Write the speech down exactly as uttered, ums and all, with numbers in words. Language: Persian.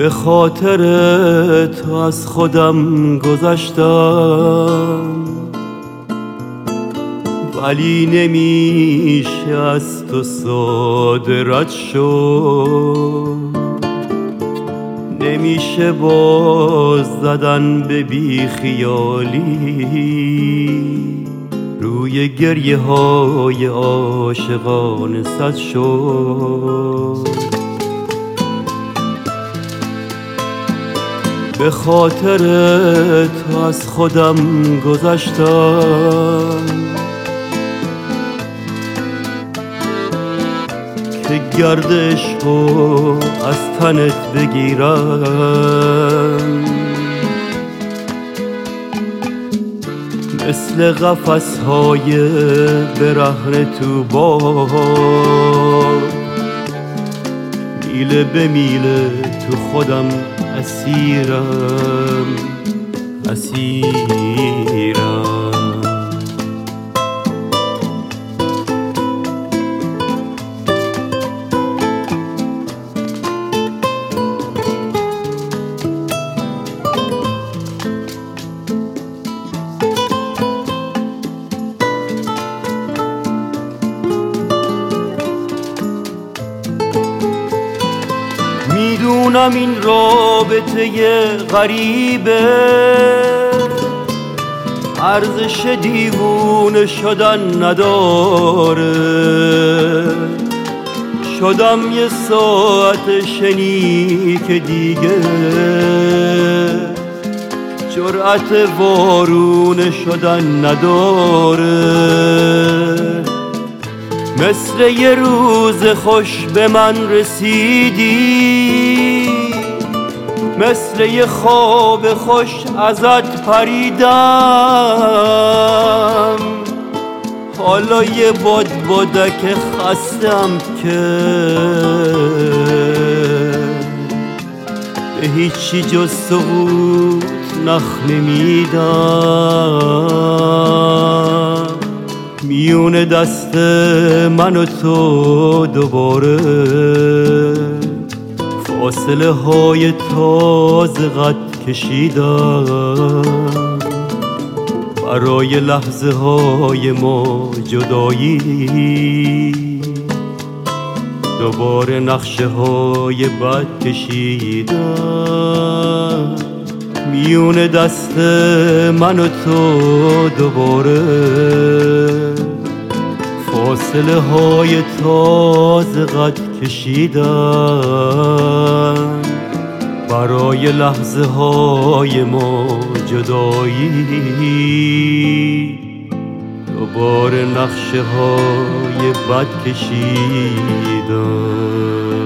به خاطر تو از خودم گذشتم، ولی نمیشه از تو ساده رد شد. نمیشه باز زدن به بی خیالی، روی گریه های عاشقان صد شد. به خاطر تو از خودم گذشتم که گردشو از تنت بگیرم، مثل قفس های برهنه تو باد، میله به میله تو خودم اسیرم اسیرم. میدونم این رابطه غریبه، ارزش دیوونه شدن نداره. شدم یه ساعت شنیک دیگه، جرأت وارونه شدن نداره. مثل یه روز خوش به من رسیدی، مثل یه خواب خوش ازت پریدم. حالا یه باد بادک خستم که به هیچی جز سقوط نخ نمیدم. میونه دست من و تو دوباره فاصله های تازه قد کشیدم، برای لحظه های ما جدایی دوباره نقشه های بد کشیدم. میونه دست من و تو دوباره فاصله های تازه قد کشیدم، برای لحظه های ما جدایی دوباره نقشه های بد کشیدم.